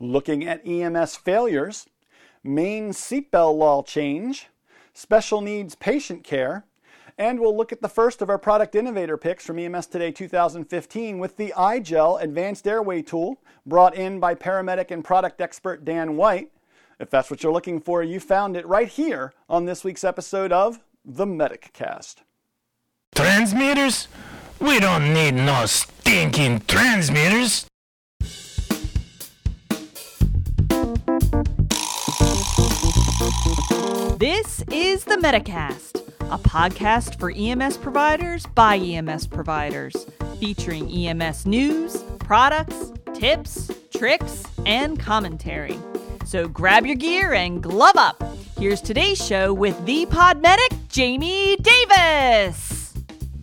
looking at EMS failures, Maine seatbelt law change, special needs patient care, and we'll look at the first of our product innovator picks from EMS Today 2015 with the iGel Advanced Airway Tool brought in by paramedic and product expert Dan White. If that's what you're looking for, you found it right here on this week's episode of The MedicCast. Transmitters? We don't need no stinking transmitters. This is The MedicCast, a podcast for EMS providers by EMS providers, featuring EMS news, products, tips, tricks, and commentary. So grab your gear and glove up. Here's today's show with the Podmedic, Jamie Davis.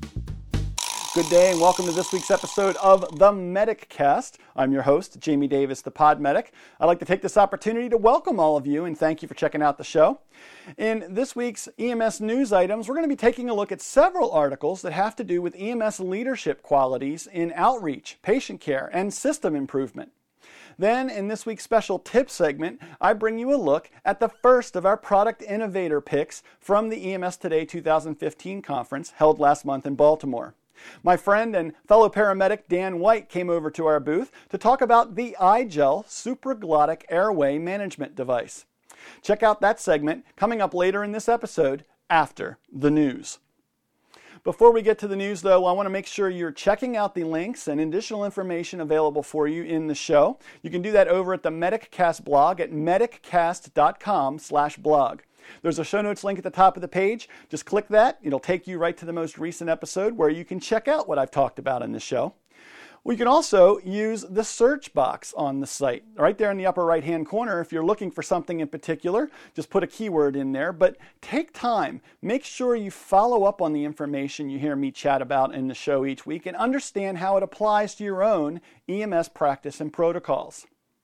Good day and welcome to this week's episode of The MedicCast. I'm your host, Jamie Davis, the Podmedic. I'd like to take this opportunity to welcome all of you and thank you for checking out the show. In this week's EMS news items, we're going to be taking a look at several articles that have to do with EMS leadership qualities in outreach, patient care, and system improvement. Then, in this week's special tip segment, I bring you a look at the first of our product innovator picks from the EMS Today 2015 conference held last month in Baltimore. My friend and fellow paramedic Dan White came over to our booth to talk about the iGel supraglottic airway management device. Check out that segment coming up later in this episode after the news. Before we get to the news, though, I want to make sure you're checking out the links and additional information available for you in the show. You can do that over at the MedicCast blog at mediccast.com/blog. There's a show notes link at the top of the page. Just click that. It'll take you right to the most recent episode where you can check out what I've talked about in the show. We can also use the search box on the site. Right there in the upper right-hand corner, if you're looking for something in particular, just put a keyword in there. But take time. Make sure you follow up on the information you hear me chat about in the show each week and understand how it applies to your own EMS practice and protocols.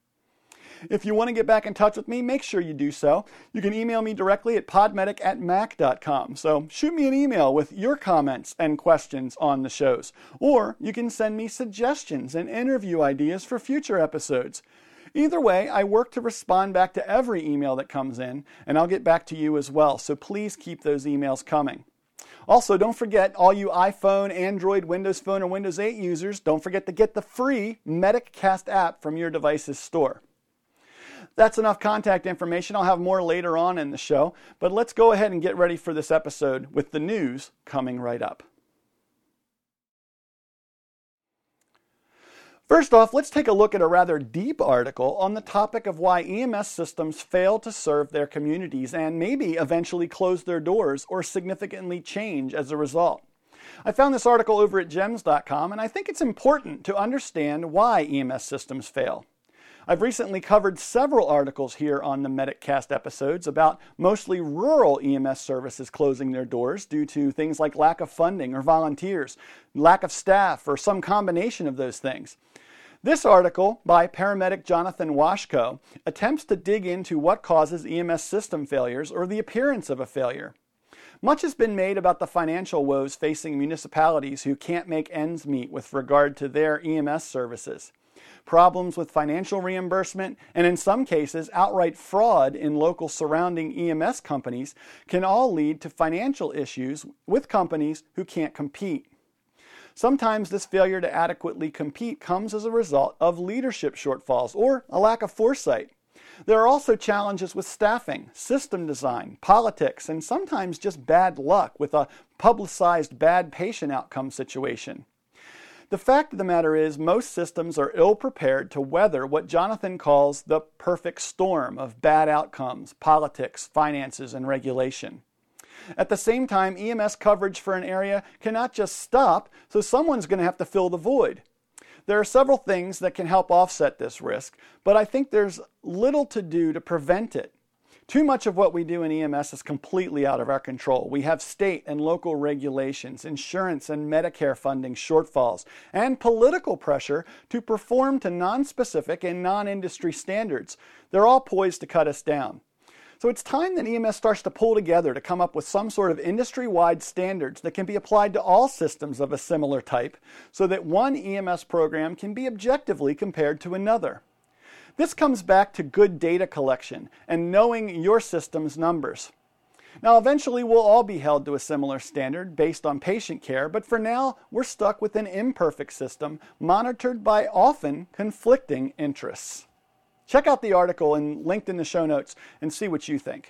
If you want to get back in touch with me, make sure you do so. You can email me directly at podmedic@mac.com. So shoot me an email with your comments and questions on the shows. Or you can send me suggestions and interview ideas for future episodes. Either way, I work to respond back to every email that comes in, and I'll get back to you as well. So please keep those emails coming. Also, don't forget, all you iPhone, Android, Windows Phone, or Windows 8 users, don't forget to get the free MedicCast app from your device's store. That's enough contact information. I'll have more later on in the show, but let's go ahead and get ready for this episode with the news coming right up. First off, let's take a look at a rather deep article on the topic of why EMS systems fail to serve their communities and maybe eventually close their doors or significantly change as a result. I found this article over at gems.com, and I think it's important to understand why EMS systems fail. I've recently covered several articles here on the MedicCast episodes about mostly rural EMS services closing their doors due to things like lack of funding or volunteers, lack of staff, or some combination of those things. This article by paramedic Jonathan Washko attempts to dig into what causes EMS system failures or the appearance of a failure. Much has been made about the financial woes facing municipalities who can't make ends meet with regard to their EMS services. Problems with financial reimbursement, and in some cases, outright fraud in local surrounding EMS companies can all lead to financial issues with companies who can't compete. Sometimes this failure to adequately compete comes as a result of leadership shortfalls or a lack of foresight. There are also challenges with staffing, system design, politics, and sometimes just bad luck with a publicized bad patient outcome situation. The fact of the matter is, most systems are ill-prepared to weather what Jonathan calls the perfect storm of bad outcomes, politics, finances, and regulation. At the same time, EMS coverage for an area cannot just stop, so someone's going to have to fill the void. There are several things that can help offset this risk, but I think there's little to do to prevent it. Too much of what we do in EMS is completely out of our control. We have state and local regulations, insurance and Medicare funding shortfalls, and political pressure to perform to non-specific and non-industry standards. They're all poised to cut us down. So it's time that EMS starts to pull together to come up with some sort of industry-wide standards that can be applied to all systems of a similar type so that one EMS program can be objectively compared to another. This comes back to good data collection and knowing your system's numbers. Now, eventually we'll all be held to a similar standard based on patient care, but for now we're stuck with an imperfect system monitored by often conflicting interests. Check out the article and linked in the show notes and see what you think.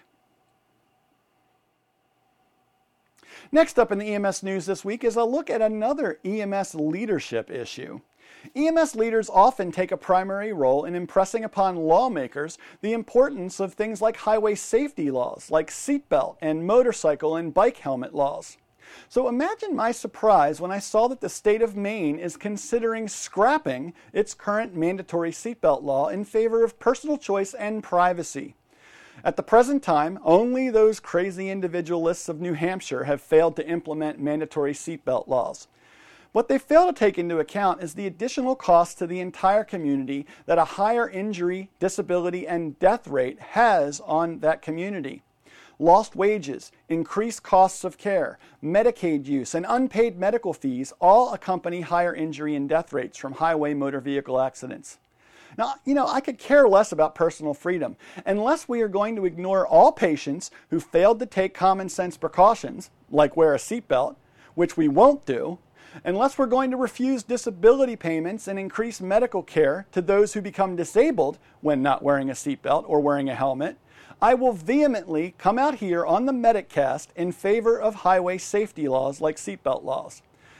Next up in the EMS news this week is a look at another EMS leadership issue. EMS leaders often take a primary role in impressing upon lawmakers the importance of things like highway safety laws, like seatbelt and motorcycle and bike helmet laws. So imagine my surprise when I saw that the state of Maine is considering scrapping its current mandatory seatbelt law in favor of personal choice and privacy. At the present time, only those crazy individualists of New Hampshire have failed to implement mandatory seatbelt laws. What they fail to take into account is the additional cost to the entire community that a higher injury, disability, and death rate has on that community. Lost wages, increased costs of care, Medicaid use, and unpaid medical fees all accompany higher injury and death rates from highway motor vehicle accidents. Now, I could care less about personal freedom unless we are going to ignore all patients who failed to take common sense precautions, like wear a seatbelt, which we won't do, unless we're going to refuse disability payments and increase medical care to those who become disabled when not wearing a seatbelt or wearing a helmet. I will vehemently come out here on the Medicast in favor of highway safety laws like seatbelt laws.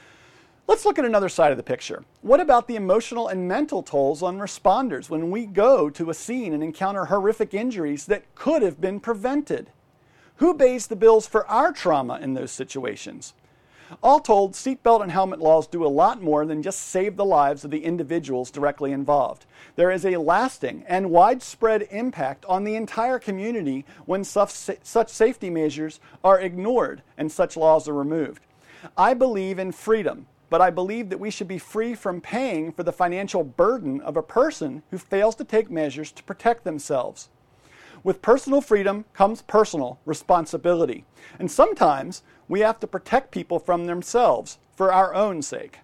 Let's look at another side of the picture. What about the emotional and mental tolls on responders when we go to a scene and encounter horrific injuries that could have been prevented? Who pays the bills for our trauma in those situations? All told, seatbelt and helmet laws do a lot more than just save the lives of the individuals directly involved. There is a lasting and widespread impact on the entire community when such safety measures are ignored and such laws are removed. I believe in freedom, but I believe that we should be free from paying for the financial burden of a person who fails to take measures to protect themselves. With personal freedom comes personal responsibility, and sometimes we have to protect people from themselves for our own sake.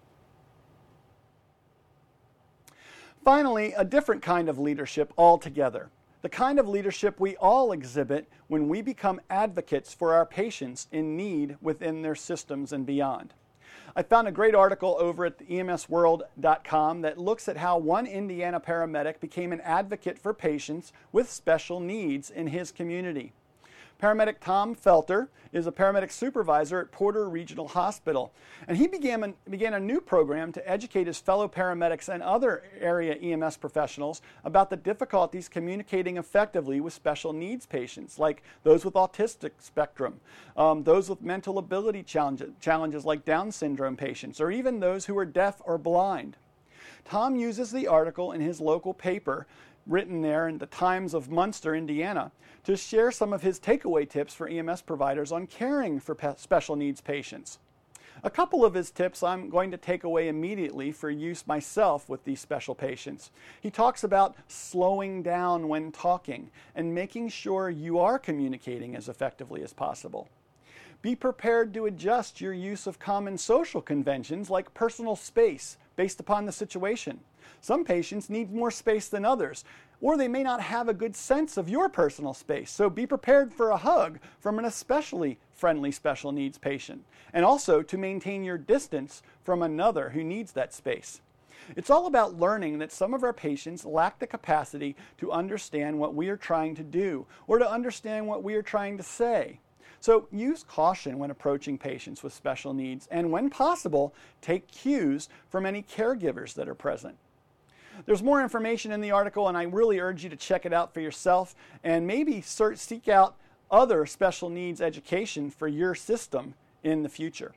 Finally, a different kind of leadership altogether. The kind of leadership we all exhibit when we become advocates for our patients in need within their systems and beyond. I found a great article over at emsworld.com that looks at how one Indiana paramedic became an advocate for patients with special needs in his community. Paramedic Tom Felter is a paramedic supervisor at Porter Regional Hospital, and he began a new program to educate his fellow paramedics and other area EMS professionals about the difficulties communicating effectively with special needs patients, like those with autistic spectrum, those with mental ability challenges like Down syndrome patients, or even those who are deaf or blind. Tom uses the article in his local paper, written there in the Times of Munster, Indiana, to share some of his takeaway tips for EMS providers on caring for special needs patients. A couple of his tips I'm going to take away immediately for use myself with these special patients. He talks about slowing down when talking and making sure you are communicating as effectively as possible. Be prepared to adjust your use of common social conventions like personal space based upon the situation. Some patients need more space than others, or they may not have a good sense of your personal space, so be prepared for a hug from an especially friendly special needs patient, and also to maintain your distance from another who needs that space. It's all about learning that some of our patients lack the capacity to understand what we are trying to do, or to understand what we are trying to say. So use caution when approaching patients with special needs, and when possible, take cues from any caregivers that are present. There's more information in the article, and I really urge you to check it out for yourself and maybe seek out other special needs education for your system in the future.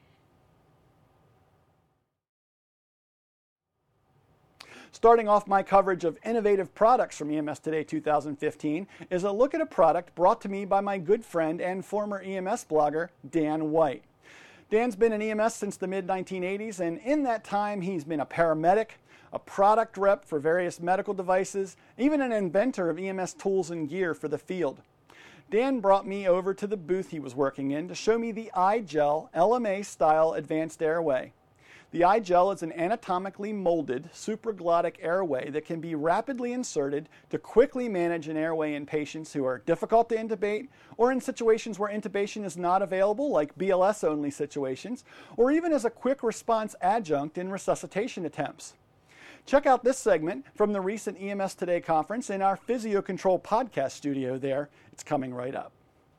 Starting off my coverage of innovative products from EMS Today 2015 is a look at a product brought to me by my good friend and former EMS blogger, Dan White. Dan's been in EMS since the mid-1980s, and in that time he's been a paramedic, a product rep for various medical devices, even an inventor of EMS tools and gear for the field. Dan brought me over to the booth he was working in to show me the iGel LMA style advanced airway. The iGel is an anatomically molded supraglottic airway that can be rapidly inserted to quickly manage an airway in patients who are difficult to intubate, or in situations where intubation is not available, like BLS-only situations, or even as a quick response adjunct in resuscitation attempts. Check out this segment from the recent EMS Today conference in our Physio-Control podcast studio there. It's coming right up.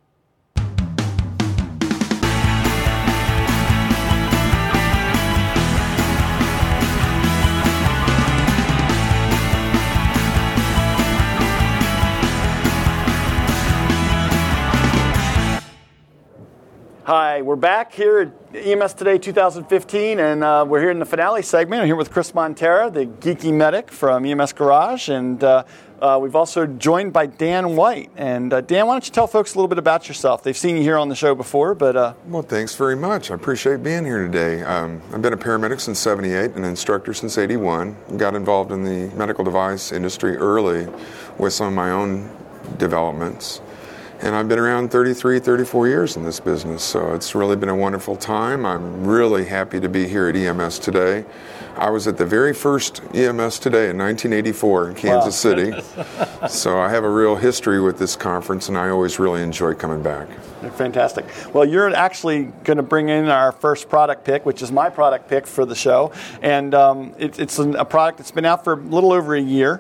Hi, we're back here at EMS Today 2015, and we're here in the finale segment. I'm here with Chris Montera, the geeky medic from EMS Garage, and we've also joined by Dan White. And Dan, why don't you tell folks a little bit about yourself? They've seen you here on the show before, but... Well, thanks very much. I appreciate being here today. I've been a paramedic since '78, an instructor since '81. Got involved in the medical device industry early with some of my own developments. And I've been around 33, 34 years in this business, so it's really been a wonderful time. I'm really happy to be here at EMS Today. I was at the very first EMS Today in 1984 in Kansas City, so I have a real history with this conference, and I always really enjoy coming back. Fantastic. Well, you're actually going to bring in our first product pick, which is my product pick for the show, and it's a product that's been out for a little over a year,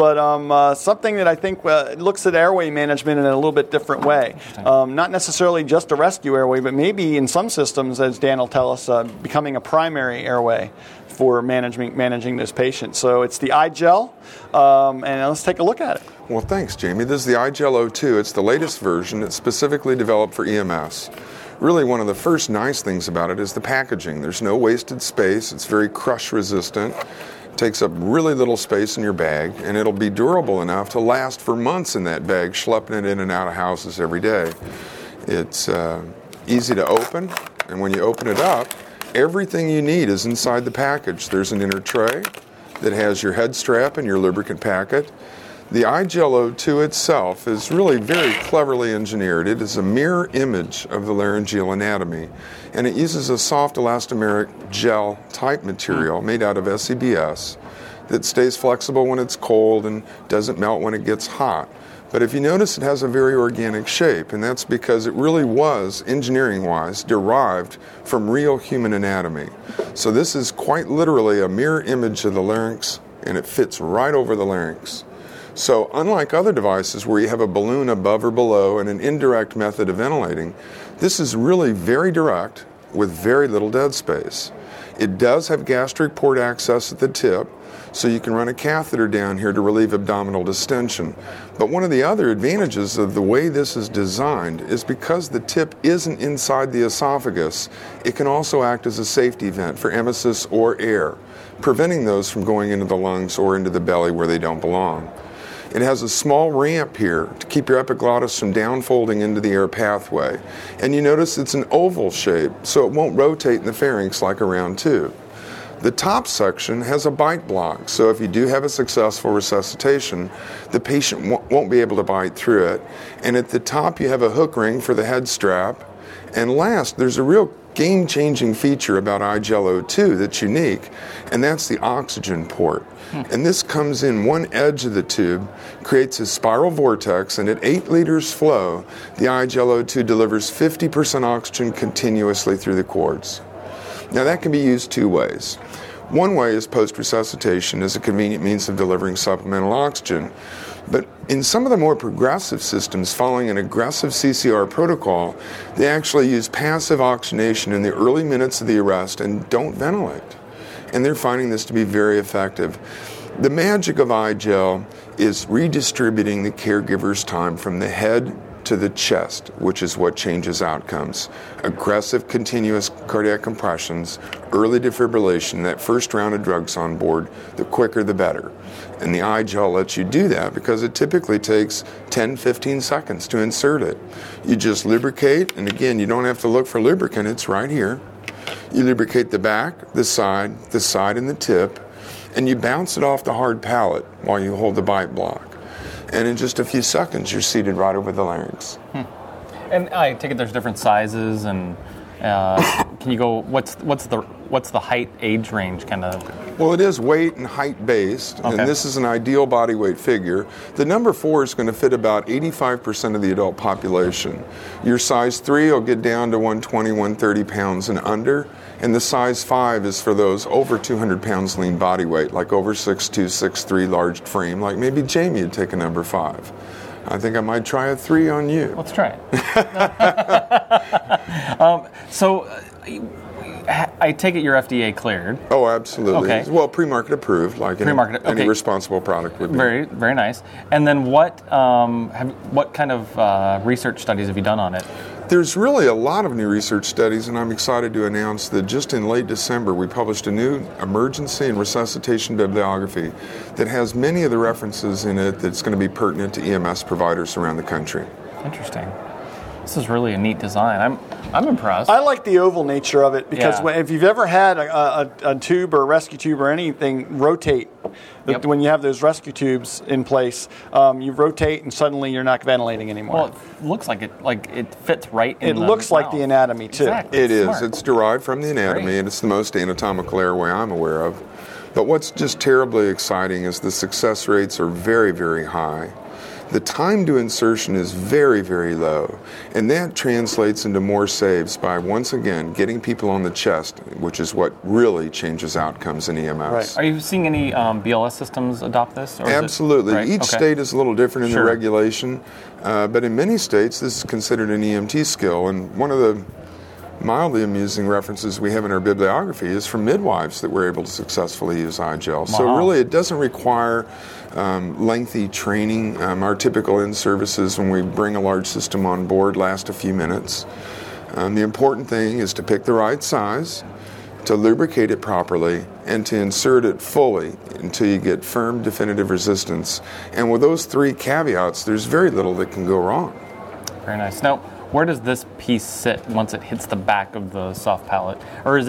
but something that I think looks at airway management in a little bit different way. Not necessarily just a rescue airway, but maybe in some systems, as Dan will tell us, becoming a primary airway for managing those patients. So it's the iGel, and let's take a look at it. Well, thanks, Jamie. This is the iGel O2. It's the latest version. It's specifically developed for EMS. Really, one of the first nice things about it is the packaging. There's no wasted space. It's very crush resistant. It takes up really little space in your bag, and it'll be durable enough to last for months in that bag, schlepping it in and out of houses every day. It's easy to open, and when you open it up, everything you need is inside the package. There's an inner tray that has your head strap and your lubricant packet. The iGel O2 itself is really very cleverly engineered. It is a mirror image of the laryngeal anatomy, and it uses a soft elastomeric gel type material made out of SEBS that stays flexible when it's cold and doesn't melt when it gets hot. But if you notice, it has a very organic shape, and that's because it really was, engineering-wise, derived from real human anatomy. So this is quite literally a mirror image of the larynx, and it fits right over the larynx. So unlike other devices where you have a balloon above or below and an indirect method of ventilating, this is really very direct with very little dead space. It does have gastric port access at the tip, so you can run a catheter down here to relieve abdominal distension. But one of the other advantages of the way this is designed is because the tip isn't inside the esophagus, it can also act as a safety vent for emesis or air, preventing those from going into the lungs or into the belly where they don't belong. It has a small ramp here to keep your epiglottis from downfolding into the air pathway. And you notice it's an oval shape, so it won't rotate in the pharynx like a round tube. The top section has a bite block, so if you do have a successful resuscitation, the patient won't be able to bite through it. And at the top, you have a hook ring for the head strap. And last, there's a real game-changing feature about iGel O2 that's unique, and that's the oxygen port. And this comes in one edge of the tube, creates a spiral vortex, and at 8 liters flow, the iGel O2 delivers 50% oxygen continuously through the cords. Now that can be used two ways. One way is post-resuscitation as a convenient means of delivering supplemental oxygen. But in some of the more progressive systems following an aggressive CCR protocol, they actually use passive oxygenation in the early minutes of the arrest and don't ventilate. And they're finding this to be very effective. The magic of iGel is redistributing the caregiver's time from the head to the chest, which is what changes outcomes. Aggressive continuous cardiac compressions, early defibrillation, that first round of drugs on board, the quicker the better. And the iGel lets you do that because it typically takes 10-15 seconds to insert it. You just lubricate, and again, you don't have to look for lubricant, it's right here. You lubricate the back, the side, and the tip, and you bounce it off the hard palate while you hold the bite block. And in just a few seconds, you're seated right over the larynx. And I take it there's different sizes and Can you go? What's the height age range kind of? Well, it is weight and height based, Okay. and this is an ideal body weight figure. The number 4 is going to fit about 85% of the adult population. Your size 3 will get down to 120, 130 pounds and under, and the size 5 is for those over 200 pounds lean body weight, like over 6'2", 6'3", large frame, like maybe Jamie would take a number 5. I think I might try a 3 on you. Let's try it. I take it you're FDA cleared. Oh, absolutely. Okay. Well, pre-market approved, like Pre-market, any okay. responsible product would be. Very, very nice. And then what kind of research studies have you done on it? There's really a lot of new research studies, and I'm excited to announce that just in late December we published a new emergency and resuscitation bibliography that has many of the references in it that's going to be pertinent to EMS providers around the country. Interesting. This is really a neat design. I'm impressed. I like the oval nature of it because Yeah. if you've ever had a tube or a rescue tube or anything rotate, Yep. when you have those rescue tubes in place, you rotate and suddenly you're not ventilating anymore. Well, it looks like it fits right in it looks like the mouth. anatomy too. Exactly. It is. Smart. It's derived from the anatomy, Great. and it's the most anatomical airway I'm aware of. But what's just terribly exciting is the success rates are very, very high. The time to insertion is very, very low, and that translates into more saves by, once again, getting people on the chest, which is what really changes outcomes in EMS. Right. Are you seeing any BLS systems adopt this? Or is it- Absolutely. right, Each okay. state is a little different in Sure. the regulation, but in many states this is considered an EMT skill. And one of the mildly amusing references we have in our bibliography is from midwives that were able to successfully use iGel. So Wow. really it doesn't require lengthy training. Our typical in-services when we bring a large system on board last a few minutes. The important thing is to pick the right size, to lubricate it properly, and to insert it fully until you get firm, definitive resistance. And with those 3 caveats, there's very little that can go wrong. Very nice. Now, where does this piece sit once it hits the back of the soft palate? Or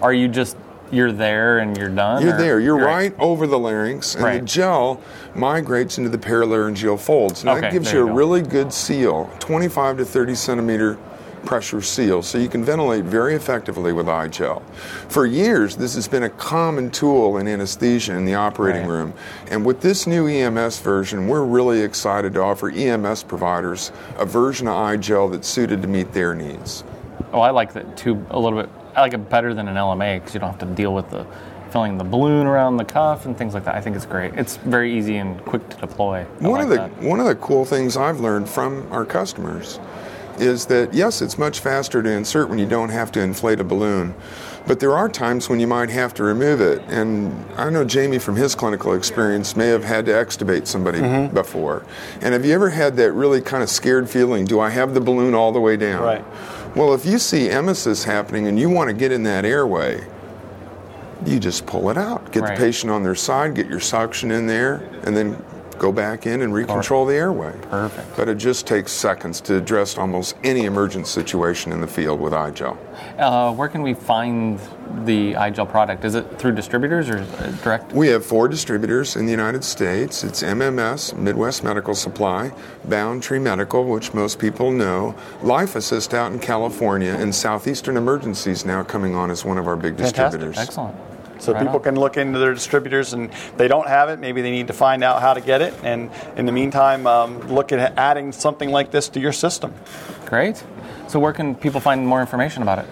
you're there and you're done? You're or- there. You're right over the larynx, and the Right. gel migrates into the paralaryngeal folds. Now Okay, that gives there you you a go. really good seal, 25 to 30 centimeter pressure seal, so you can ventilate very effectively with iGel. For years, this has been a common tool in anesthesia in the operating Right. room. And with this new EMS version, we're really excited to offer EMS providers a version of iGel that's suited to meet their needs. Oh, I like that tube a little bit. I like it better than an LMA because you don't have to deal with filling the balloon around the cuff and things like that. I think it's great. It's very easy and quick to deploy. One of the cool things I've learned from our customers is that, yes, it's much faster to insert when you don't have to inflate a balloon, but there are times when you might have to remove it. And I know Jamie from his clinical experience may have had to extubate somebody before. And have you ever had that really kind of scared feeling, do I have the balloon all the way down? Right. Well, if you see emesis happening and you want to get in that airway, you just pull it out. Get Right. the patient on their side, get your suction in there, and then go back in and recontrol the airway. Perfect. But it just takes seconds to address almost any emergent situation in the field with iGel. Where can we find the iGel product? Is it through distributors or direct? We have 4 distributors in the United States. It's MMS, Midwest Medical Supply, Boundtree Medical, which most people know, Life Assist out in California, and Southeastern Emergencies now coming on as one of our big Fantastic. distributors. Excellent. So Right people on. can look into their distributors, and if they don't have it, maybe they need to find out how to get it. And in the meantime, look at adding something like this to your system. Great. So where can people find more information about it?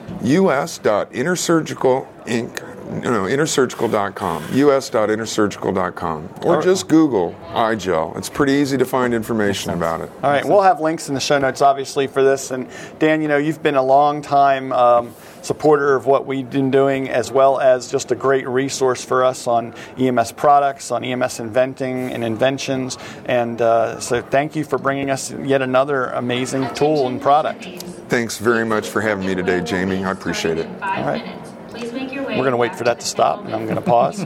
us.intersurgical.com, us.intersurgical.com, or just Google iGel. It's pretty easy to find information about it. All right, we'll have links in the show notes, obviously, for this. And Dan, you've been a long time supporter of what we've been doing, as well as just a great resource for us on EMS products, on EMS inventing and inventions. And so thank you for bringing us yet another amazing tool and product. Thanks very much for having me today, Jamie. I appreciate it. All right. We're going to wait for that to stop, and I'm going to pause.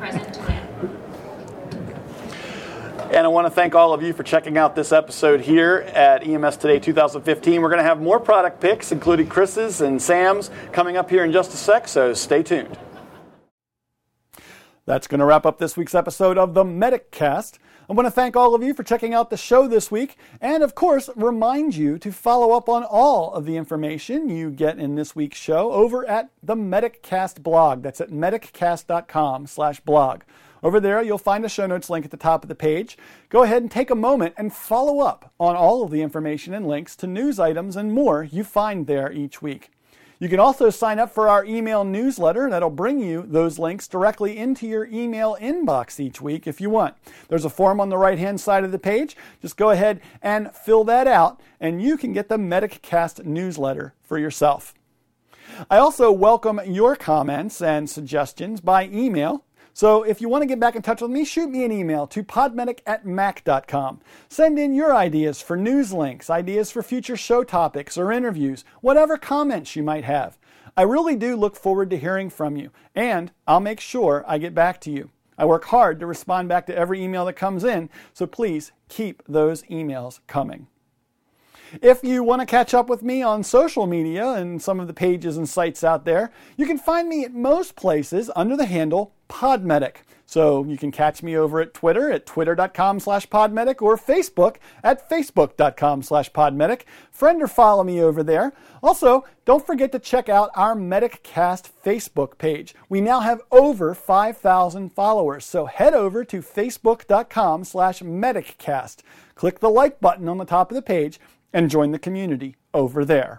And I want to thank all of you for checking out this episode here at EMS Today 2015. We're going to have more product picks, including Chris's and Sam's, coming up here in just a sec, so stay tuned. That's going to wrap up this week's episode of the MedicCast. I want to thank all of you for checking out the show this week, and of course, remind you to follow up on all of the information you get in this week's show over at the Mediccast blog. That's at mediccast.com/blog. Over there, you'll find a show notes link at the top of the page. Go ahead and take a moment and follow up on all of the information and links to news items and more you find there each week. You can also sign up for our email newsletter that'll bring you those links directly into your email inbox each week if you want. There's a form on the right-hand side of the page. Just go ahead and fill that out, and you can get the Mediccast newsletter for yourself. I also welcome your comments and suggestions by email. So if you want to get back in touch with me, shoot me an email to podmedic@mac.com. Send in your ideas for news links, ideas for future show topics or interviews, whatever comments you might have. I really do look forward to hearing from you, and I'll make sure I get back to you. I work hard to respond back to every email that comes in, so please keep those emails coming. If you want to catch up with me on social media and some of the pages and sites out there, you can find me at most places under the handle Podmedic. So you can catch me over at Twitter at twitter.com/Podmedic or Facebook at facebook.com/Podmedic. Friend or follow me over there. Also, don't forget to check out our Mediccast Facebook page. We now have over 5,000 followers, so head over to facebook.com/Mediccast. Click the like button on the top of the page and join the community over there.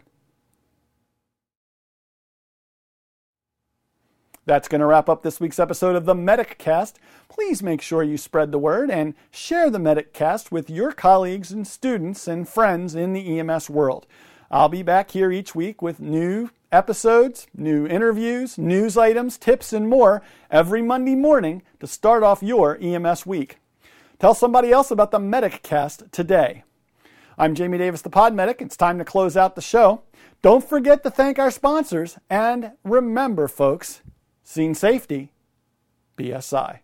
That's going to wrap up this week's episode of the Mediccast. Please make sure you spread the word and share the Mediccast with your colleagues and students and friends in the EMS world. I'll be back here each week with new episodes, new interviews, news items, tips, and more every Monday morning to start off your EMS week. Tell somebody else about the Mediccast today. I'm Jamie Davis, the Podmedic. It's time to close out the show. Don't forget to thank our sponsors, and remember, folks, scene safety, BSI.